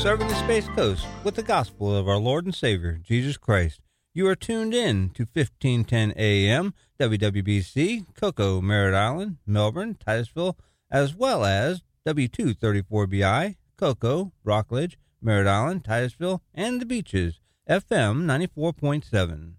serving the Space Coast with the gospel of our Lord and Savior, Jesus Christ. You are tuned in to 1510 AM, WWBC, Cocoa, Merritt Island, Melbourne, Titusville, as well as W234BI, Cocoa, Rockledge, Merritt Island, Titusville, and the Beaches, FM 94.7.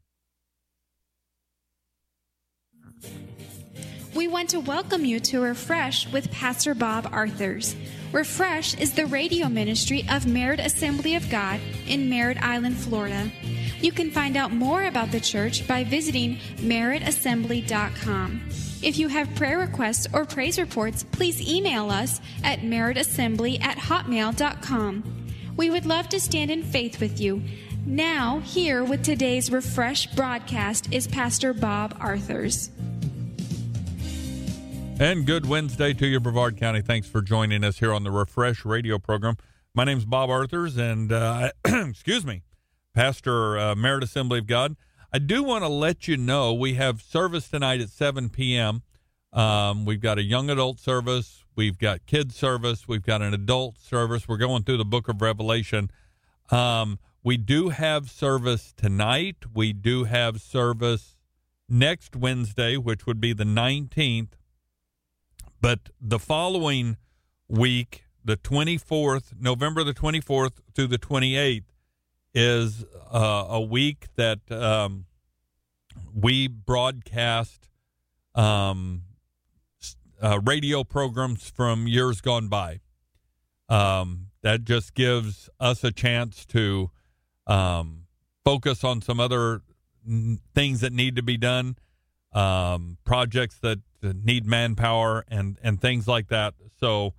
We want to welcome you to Refresh with Pastor Bob Arthurs. Refresh is the radio ministry of Merritt Assembly of God in Merritt Island, Florida. You can find out more about the church by visiting merrittassembly.com. If you have prayer requests or praise reports, please email us at merrittassembly@hotmail.com. We would love to stand in faith with you. Now, here with today's Refresh broadcast is Pastor Bob Arthurs. And good Wednesday to you, Brevard County. Thanks for joining us here on the Refresh radio program. My name's Bob Arthurs, and Pastor Merritt Assembly of God. I do want to let you know we have service tonight at 7 p.m. We've got a young adult service. We've got kids service. We've got an adult service. We're going through the book of Revelation. We do have service tonight. We do have service next Wednesday, which would be the 19th. But the following week, the 24th, November the 24th through the 28th, is a week that we broadcast radio programs from years gone by. That just gives us a chance to focus on some other things that need to be done, projects that need manpower and things like that. So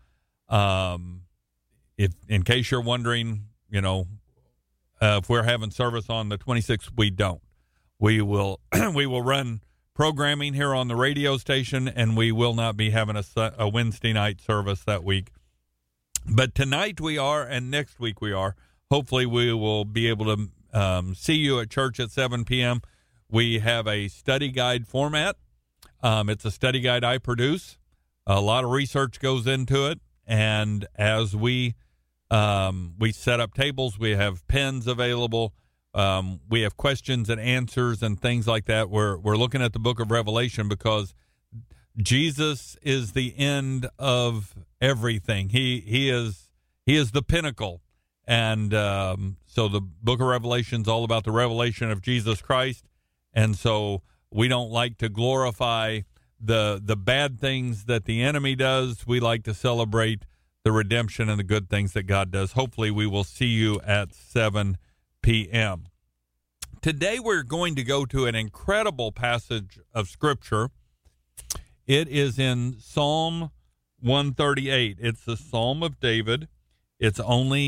if in case you're wondering, if we're having service on the 26th, we don't. We will run programming here on the radio station, and we will not be having a Wednesday night service that week. But tonight we are, and next week we are. Hopefully we will be able to see you at church at 7 p.m. We have a study guide format. It's a study guide I produce. A lot of research goes into it, and as we set up tables, we have pens available. We have questions and answers and things like that. We're looking at the book of Revelation because Jesus is the end of everything. He is the pinnacle, and so the book of Revelation is all about the revelation of Jesus Christ, and so we don't like to glorify the bad things that the enemy does. We like to celebrate the redemption and the good things that God does. Hopefully we will see you at 7 p.m. Today we're going to go to an incredible passage of Scripture. It is in Psalm 138. It's the Psalm of David. It's only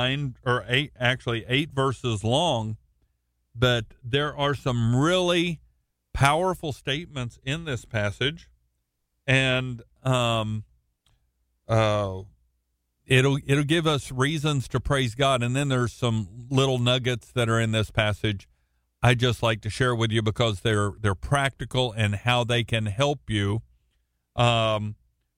8 verses long, but there are some really powerful statements in this passage, and it'll give us reasons to praise God. And then there's some little nuggets that are in this passage I just like to share with you because they're practical and how they can help you to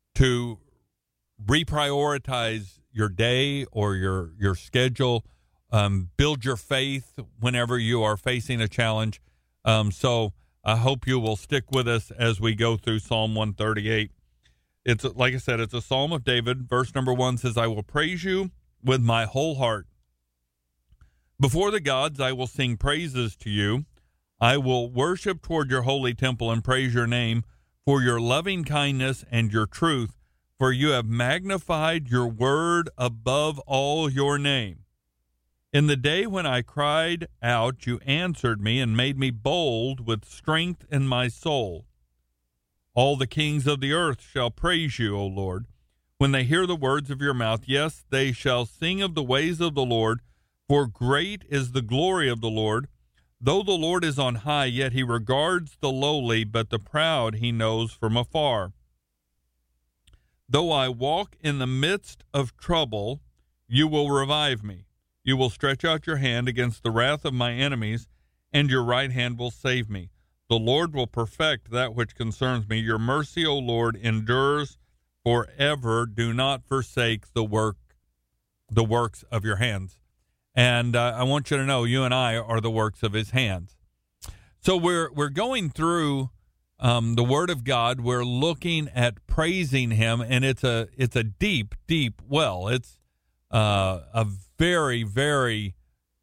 reprioritize your day or your schedule, build your faith whenever you are facing a challenge. So I hope you will stick with us as we go through Psalm 138. It's, like I said, it's a Psalm of David. Verse number 1 says, I will praise you with my whole heart. Before the gods, I will sing praises to you. I will worship toward your holy temple and praise your name for your loving kindness and your truth, for you have magnified your word above all your name. In the day when I cried out, you answered me and made me bold with strength in my soul. All the kings of the earth shall praise you, O Lord, when they hear the words of your mouth. Yes, they shall sing of the ways of the Lord, for great is the glory of the Lord. Though the Lord is on high, yet he regards the lowly, but the proud he knows from afar. Though I walk in the midst of trouble, you will revive me. You will stretch out your hand against the wrath of my enemies, and your right hand will save me. The Lord will perfect that which concerns me. Your mercy, O Lord, endures forever. Do not forsake the work the works of your hands. And I want you to know, you and I are the works of his hands. So we're going through the Word of God. We're looking at praising him, and it's a deep, deep well. It's a very, very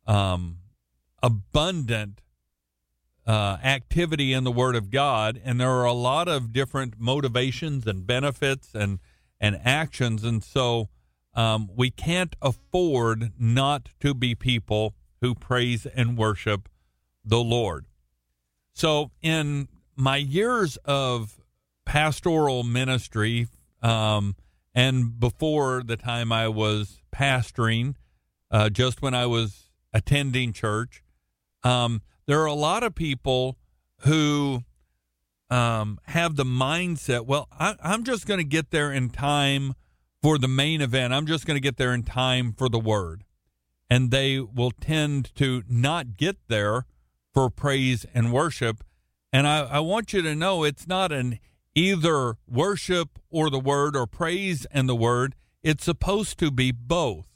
abundant activity in the Word of God, and there are a lot of different motivations and benefits and actions, and so we can't afford not to be people who praise and worship the Lord. So in my years of pastoral ministry, and before the time I was pastoring, just when I was attending church, there are a lot of people who have the mindset, well, I'm just going to get there in time for the main event. I'm just going to get there in time for the word. And they will tend to not get there for praise and worship. And I want you to know it's not an either worship or the word or praise and the word. It's supposed to be both.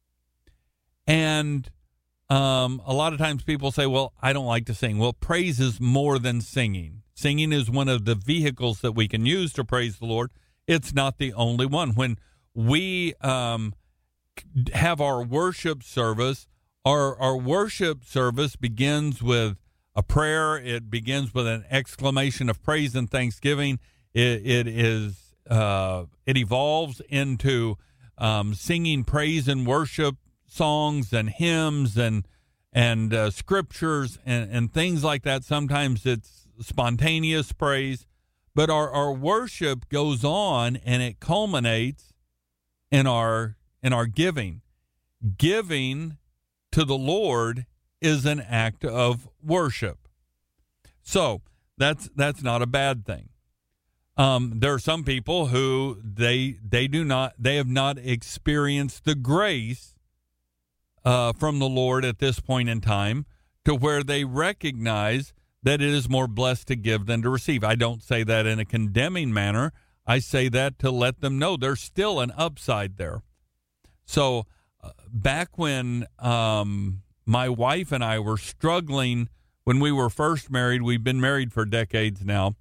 And a lot of times people say, well, I don't like to sing. Well, praise is more than singing. Singing is one of the vehicles that we can use to praise the Lord. It's not the only one. When we have our worship service, our worship service begins with a prayer. It begins with an exclamation of praise and thanksgiving. It evolves into singing praise and worship songs and hymns and scriptures and things like that. Sometimes it's spontaneous praise, but our worship goes on and it culminates in our giving. Giving to the Lord is an act of worship. So that's not a bad thing. There are some people who they have not experienced the grace from the Lord at this point in time to where they recognize that it is more blessed to give than to receive. I don't say that in a condemning manner. I say that to let them know there's still an upside there. So back when my wife and I were struggling when we were first married, we've been married for decades now.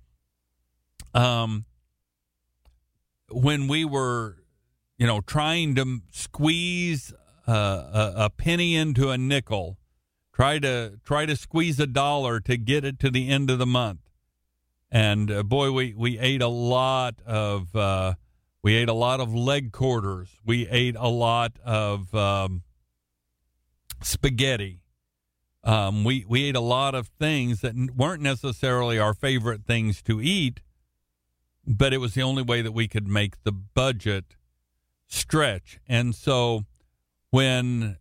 When we were, trying to squeeze a penny into a nickel, try to squeeze $1 to get it to the end of the month. And boy, we ate a lot of leg quarters. We ate a lot of spaghetti. We ate a lot of things that weren't necessarily our favorite things to eat, but it was the only way that we could make the budget stretch. And so when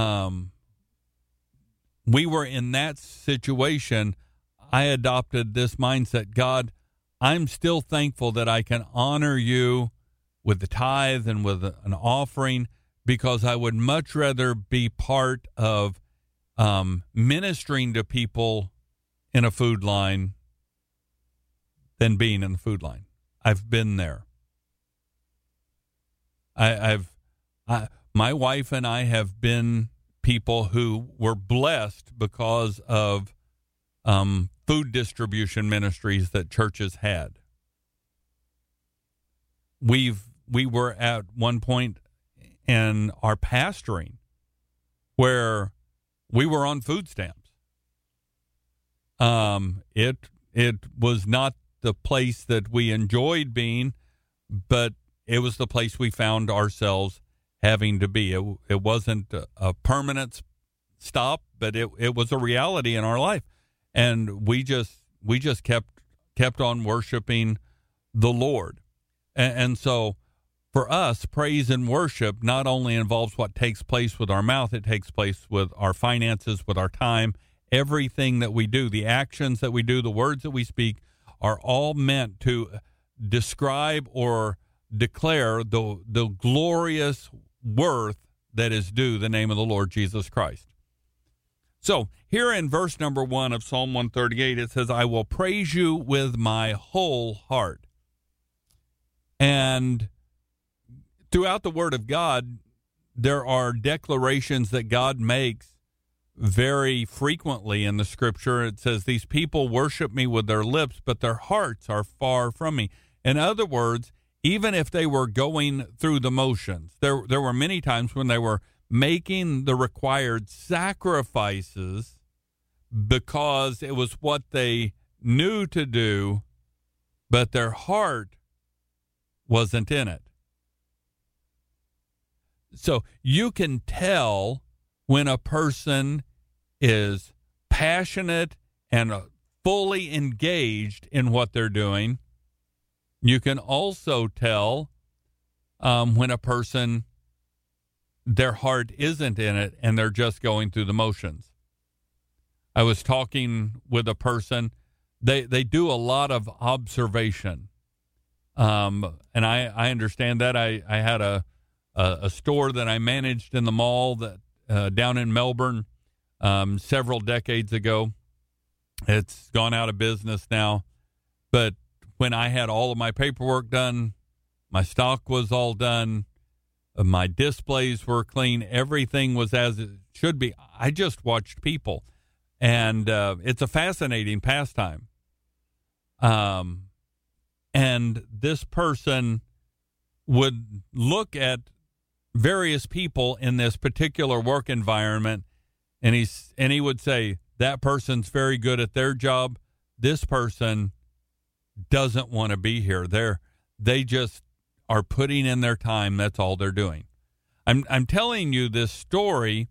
we were in that situation, I adopted this mindset. God, I'm still thankful that I can honor you with the tithe and with an offering, because I would much rather be part of ministering to people in a food line than being in the food line. I've been there. My wife and I have been people who were blessed because of food distribution ministries that churches had. We were at one point in our pastoring where we were on food stamps. It was not the place that we enjoyed being, but it was the place we found ourselves having to be. It wasn't a permanent stop, but it was a reality in our life. And we just kept on worshiping the Lord. And so for us, praise and worship not only involves what takes place with our mouth, it takes place with our finances, with our time, everything that we do, the actions that we do, the words that we speak are all meant to describe or declare the glorious worth that is due the name of the Lord Jesus Christ. So here in verse number 1 of Psalm 138, it says, I will praise you with my whole heart. And throughout the Word of God, there are declarations that God makes very frequently in the Scripture. It says, these people worship me with their lips, but their hearts are far from me. In other words, even if they were going through the motions, there were many times when they were making the required sacrifices because it was what they knew to do, but their heart wasn't in it. So you can tell when a person is passionate and fully engaged in what they're doing. You can also tell when a person, their heart isn't in it and they're just going through the motions. I was talking with a person. They do a lot of observation. And I understand that. I had a store that I managed in the mall that down in Melbourne several decades ago. It's gone out of business now. But when I had all of my paperwork done, my stock was all done, my displays were clean, everything was as it should be. I just watched people. And it's a fascinating pastime. And this person would look at various people in this particular work environment, and he would say, that person's very good at their job. This person doesn't want to be here. They just are putting in their time. That's all they're doing. I'm telling you this story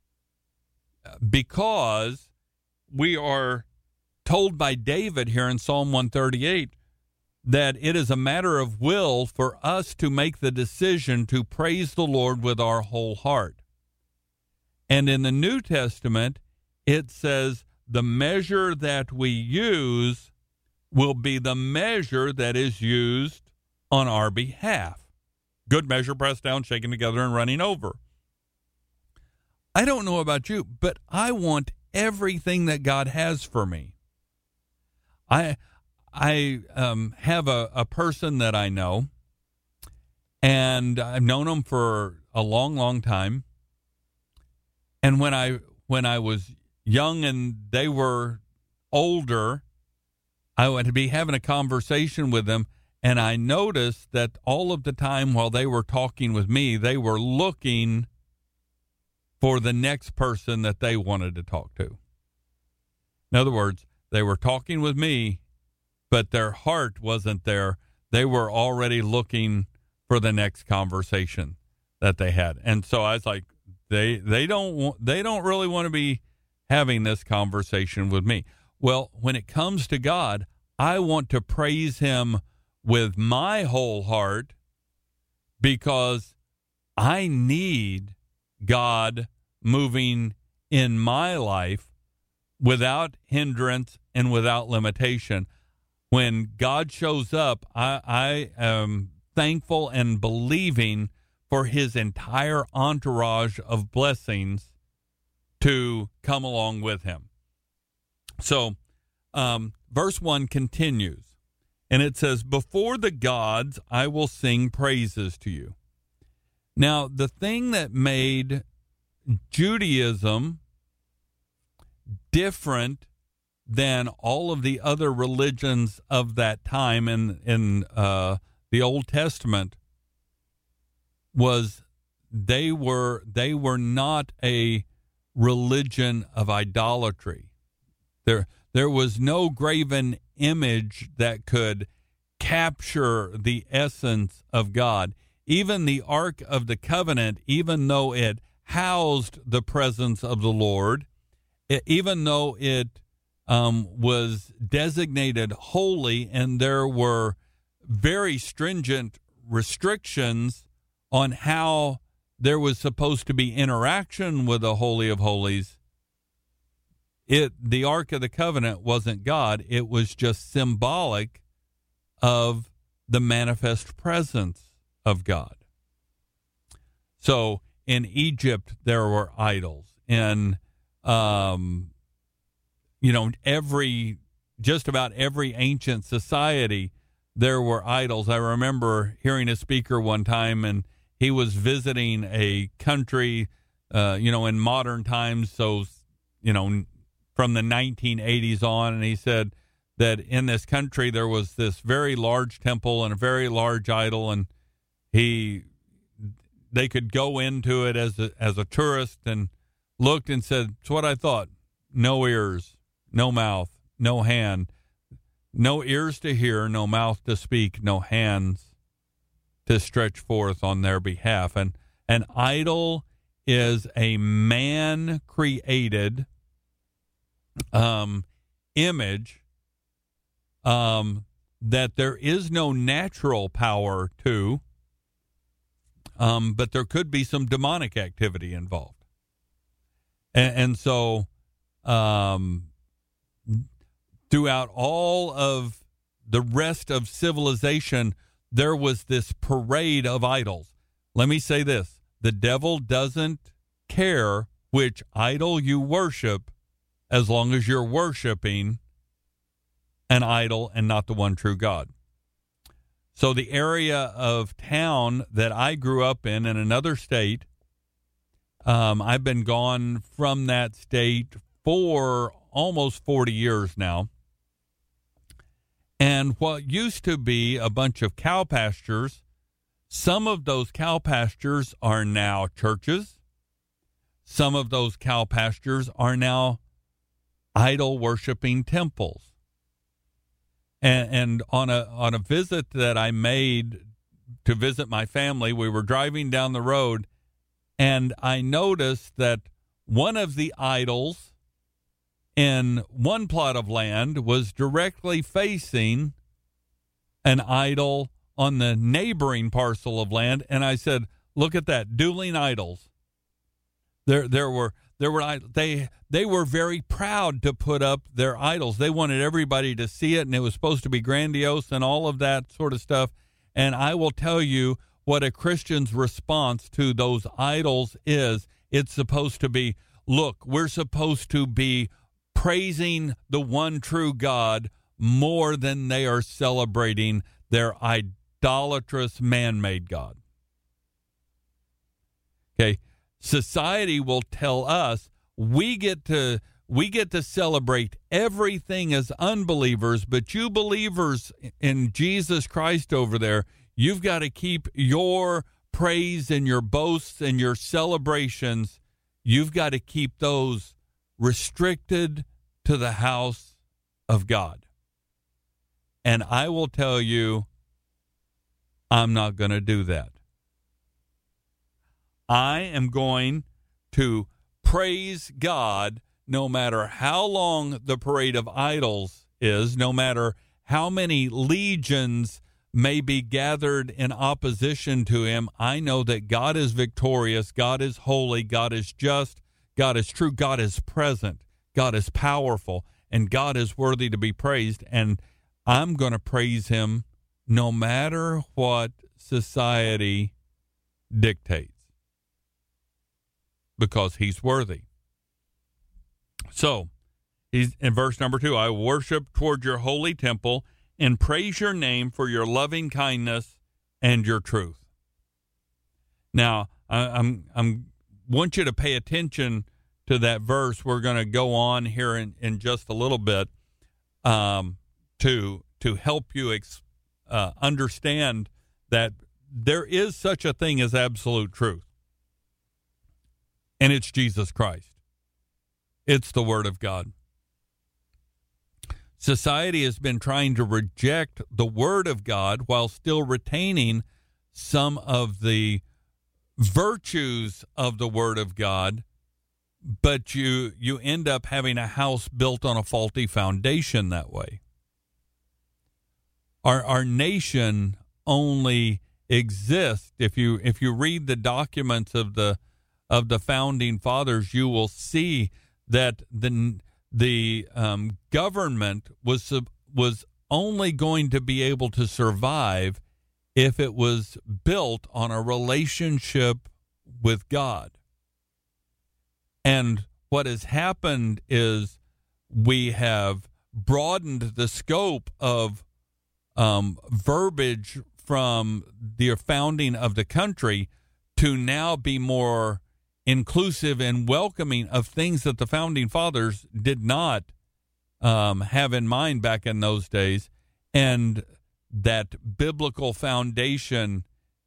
because we are told by David here in Psalm 138 that it is a matter of will for us to make the decision to praise the Lord with our whole heart. And in the New Testament, it says the measure that we use will be the measure that is used on our behalf. Good measure, pressed down, shaken together, and running over. I don't know about you, but I want everything that God has for me. I have a person that I know, and I've known him for a long, long time. And when I was young and they were older, I would be having a conversation with them, and I noticed that all of the time while they were talking with me, they were looking for the next person that they wanted to talk to. In other words, they were talking with me, but their heart wasn't there. They were already looking for the next conversation that they had. And so I was like, they don't really want to be having this conversation with me. Well, when it comes to God, I want to praise him with my whole heart because I need God moving in my life without hindrance and without limitation. When God shows up, I am thankful and believing for his entire entourage of blessings to come along with him. So, verse 1 continues, and it says, before the gods I will sing praises to you. Now, the thing that made Judaism different than all of the other religions of that time in the Old Testament was they were not a religion of idolatry. There was no graven image that could capture the essence of God. Even the Ark of the Covenant, even though it housed the presence of the Lord, even though it was designated holy, and there were very stringent restrictions on how there was supposed to be interaction with the Holy of Holies. The Ark of the Covenant wasn't God. It was just symbolic of the manifest presence of God. So in Egypt, there were idols. In just about every ancient society, there were idols. I remember hearing a speaker one time, and he was visiting a country, in modern times. So, from the 1980s on, and he said that in this country there was this very large temple and a very large idol, and they could go into it as a tourist and looked and said, "It's what I thought. No ears, no mouth, no hand, no ears to hear, no mouth to speak, no hands to stretch forth on their behalf." And an idol is a man-created image that there is no natural power to, but there could be some demonic activity involved. And so throughout all of the rest of civilization, there was this parade of idols. Let me say this. The devil doesn't care which idol you worship as long as you're worshiping an idol and not the one true God. So the area of town that I grew up in another state, I've been gone from that state for almost 40 years now. And what used to be a bunch of cow pastures, some of those cow pastures are now churches. Some of those cow pastures are now idol-worshiping temples. And on a visit that I made to visit my family, we were driving down the road, and I noticed that one of the idols in one plot of land was directly facing an idol on the neighboring parcel of land. And I said, "Look at that, dueling idols." They were very proud to put up their idols. They wanted everybody to see it, and it was supposed to be grandiose and all of that sort of stuff. And I will tell you what a Christian's response to those idols is. It's supposed to be, look, we're supposed to be praising the one true God more than they are celebrating their idolatrous man-made God. Okay. Society will tell us we get to celebrate everything as unbelievers, but you believers in Jesus Christ over there, you've got to keep your praise and your boasts and your celebrations, you've got to keep those restricted to the house of God. And I will tell you, I'm not going to do that. I am going to praise God no matter how long the parade of idols is, no matter how many legions may be gathered in opposition to him. I know that God is victorious, God is holy, God is just, God is true, God is present, God is powerful, and God is worthy to be praised. And I'm going to praise him no matter what society dictates, because he's worthy. So, he's in verse number 2, I worship toward your holy temple and praise your name for your loving kindness and your truth. Now, I want you to pay attention to that verse. We're going to go on here in just a little bit to help you understand that there is such a thing as absolute truth. And it's Jesus Christ. It's the Word of God. Society has been trying to reject the Word of God while still retaining some of the virtues of the Word of God, but you end up having a house built on a faulty foundation that way. Our nation only exists, if you read the documents of the founding fathers, you will see that the government was only going to be able to survive if it was built on a relationship with God. And what has happened is we have broadened the scope of verbiage from the founding of the country to now be more inclusive and welcoming of things that the founding fathers did not have in mind back in those days, and that biblical foundation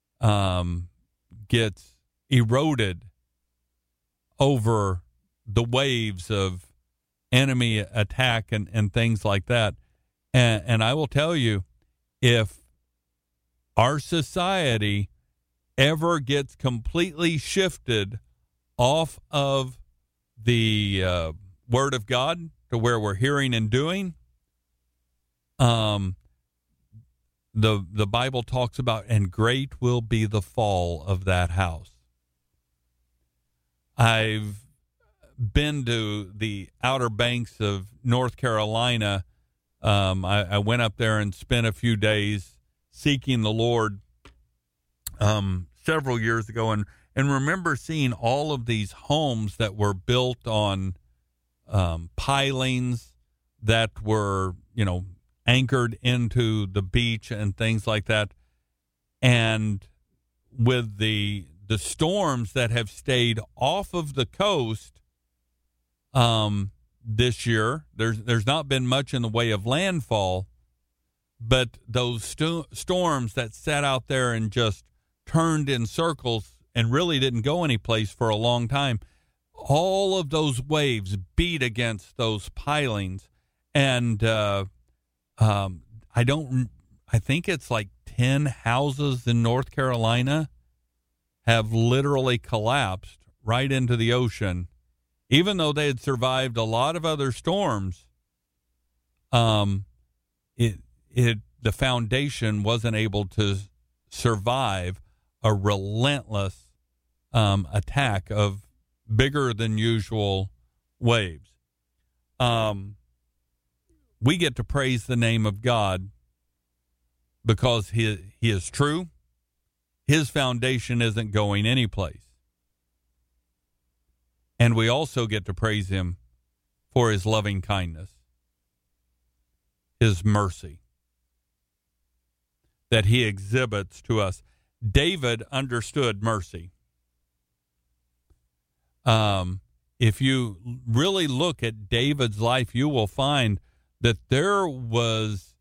gets eroded over the waves of enemy attack and things like that. And I will tell you, if our society ever gets completely shifted off of the Word of God to where we're hearing and doing, the Bible talks about, and great will be the fall of that house. I've been to the Outer Banks of North Carolina. I went up there and spent a few days seeking the Lord several years ago, and remember seeing all of these homes that were built on pilings that were, anchored into the beach and things like that. And with the storms that have stayed off of the coast this year, there's not been much in the way of landfall, but those storms that sat out there and just turned in circles and really didn't go anyplace for a long time, all of those waves beat against those pilings, and I think it's like 10 houses in North Carolina have literally collapsed right into the ocean, even though they had survived a lot of other storms. The foundation wasn't able to survive a relentless attack of bigger than usual waves. We get to praise the name of God because he is true. His foundation isn't going anyplace. And we also get to praise him for his loving kindness, his mercy that he exhibits to us. David understood mercy. If you really look at David's life, you will find that there was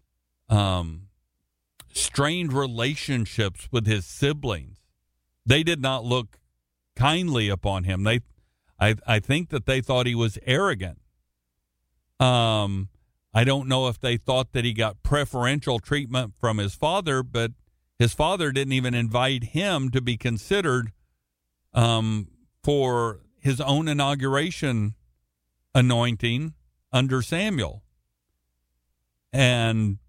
strained relationships with his siblings. They did not look kindly upon him. I think that they thought he was arrogant. I don't know if they thought that he got preferential treatment from his father, but his father didn't even invite him to be considered for his own inauguration anointing under Samuel. And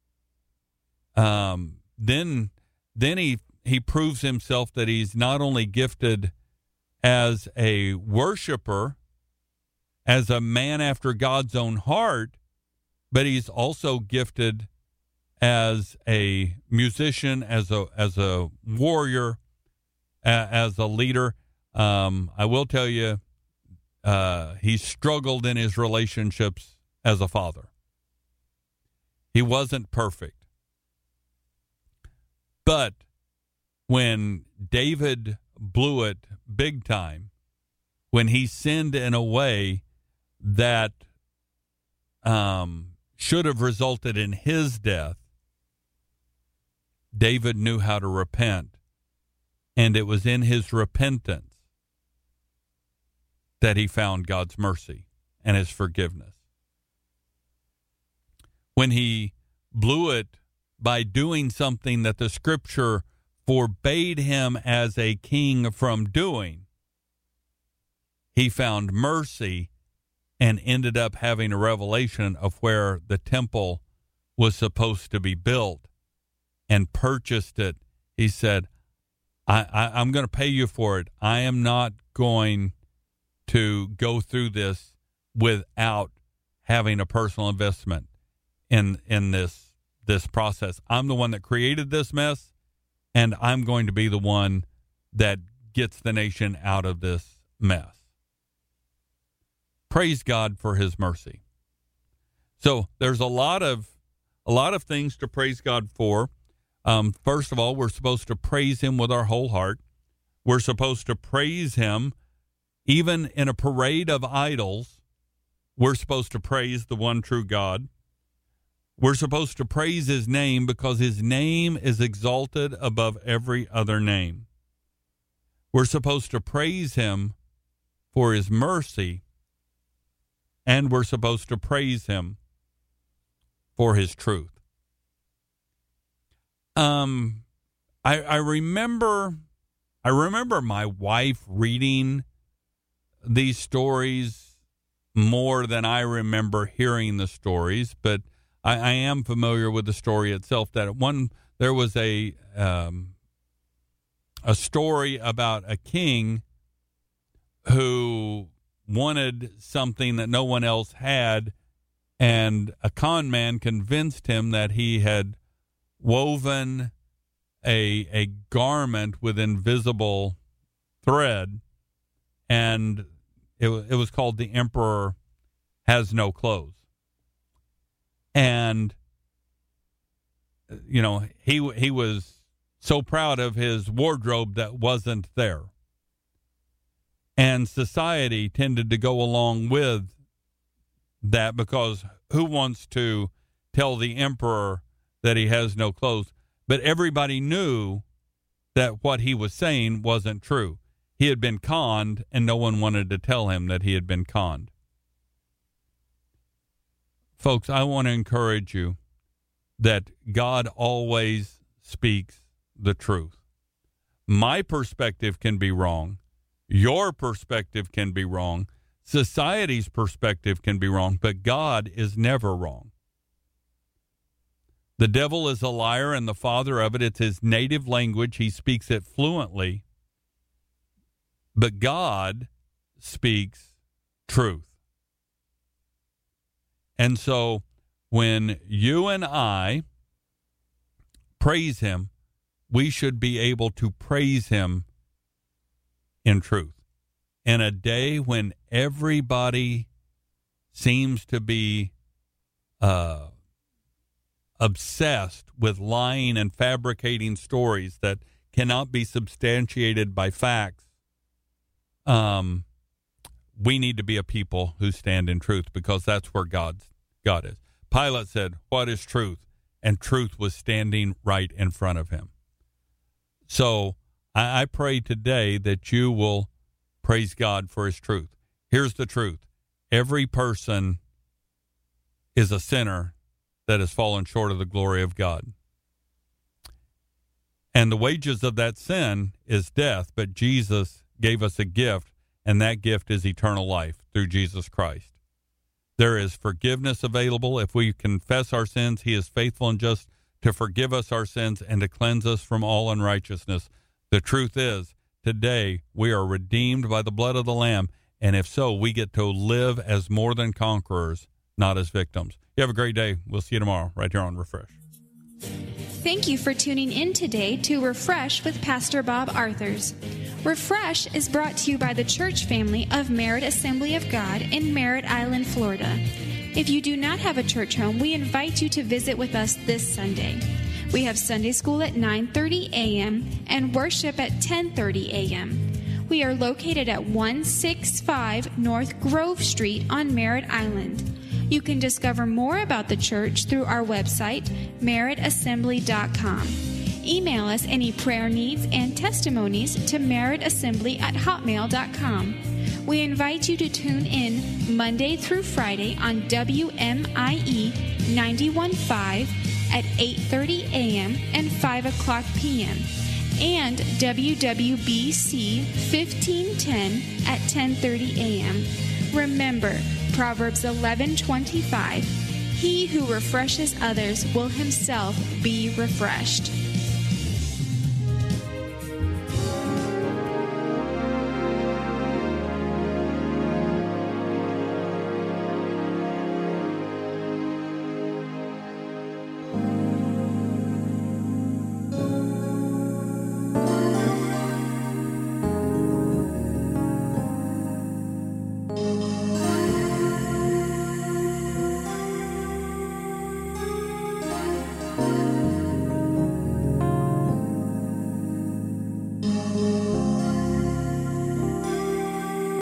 then he proves himself that he's not only gifted as a worshiper, as a man after God's own heart, but he's also gifted as a musician, as a warrior, as a leader. I will tell you, he struggled in his relationships as a father. He wasn't perfect. But when David blew it big time, when he sinned in a way that should have resulted in his death, David knew how to repent. And it was in his repentance that he found God's mercy and his forgiveness. When he blew it by doing something that the scripture forbade him as a king from doing, he found mercy and ended up having a revelation of where the temple was supposed to be built and purchased it. He said, I'm going to pay you for it. I am not going to go through this without having a personal investment in this process. I'm the one that created this mess, and I'm going to be the one that gets the nation out of this mess. Praise God for his mercy. So there's a lot of things to praise God for. First of all, we're supposed to praise him with our whole heart. We're supposed to praise him. Even in a parade of idols, we're supposed to praise the one true God. We're supposed to praise his name because his name is exalted above every other name. We're supposed to praise him for his mercy, and we're supposed to praise him for his truth. I remember my wife reading these stories more than I remember hearing the stories, but I am familiar with the story itself. That there was a story about a king who wanted something that no one else had, and a con man convinced him that he had woven a garment with invisible thread, and it was called The Emperor Has No Clothes. And he was so proud of his wardrobe that wasn't there. And society tended to go along with that, because who wants to tell the emperor that he has no clothes? But everybody knew that what he was saying wasn't true. He had been conned, and no one wanted to tell him that he had been conned. Folks, I want to encourage you that God always speaks the truth. My perspective can be wrong. Your perspective can be wrong. Society's perspective can be wrong, but God is never wrong. The devil is a liar and the father of it. It's his native language. He speaks it fluently. But God speaks truth. And so when you and I praise him, we should be able to praise him in truth. In a day when everybody seems to be obsessed with lying and fabricating stories that cannot be substantiated by facts, we need to be a people who stand in truth, because that's where God is. Pilate said, "What is truth?" And truth was standing right in front of him. So I pray today that you will praise God for his truth. Here's the truth. Every person is a sinner that has fallen short of the glory of God. And the wages of that sin is death, but Jesus gave us a gift, and that gift is eternal life through Jesus Christ. There is forgiveness available. If we confess our sins, he is faithful and just to forgive us our sins and to cleanse us from all unrighteousness. The truth is, today we are redeemed by the blood of the Lamb, and if so, we get to live as more than conquerors, not as victims. You have a great day. We'll see you tomorrow right here on Refresh. Thank you for tuning in today to Refresh with Pastor Bob Arthurs. Refresh is brought to you by the church family of Merritt Assembly of God in Merritt Island, Florida. If you do not have a church home, we invite you to visit with us this Sunday. We have Sunday school at 9:30 a.m. and worship at 10:30 a.m. We are located at 165 North Grove Street on Merritt Island. You can discover more about the church through our website, merrittassembly.com. Email us any prayer needs and testimonies to merrittassembly@hotmail.com. We invite you to tune in Monday through Friday on WMIE 91.5 at 8:30 a.m. and 5 o'clock p.m. and WWBC 1510 at 10:30 a.m. Remember, Proverbs 11:25, he who refreshes others will himself be refreshed.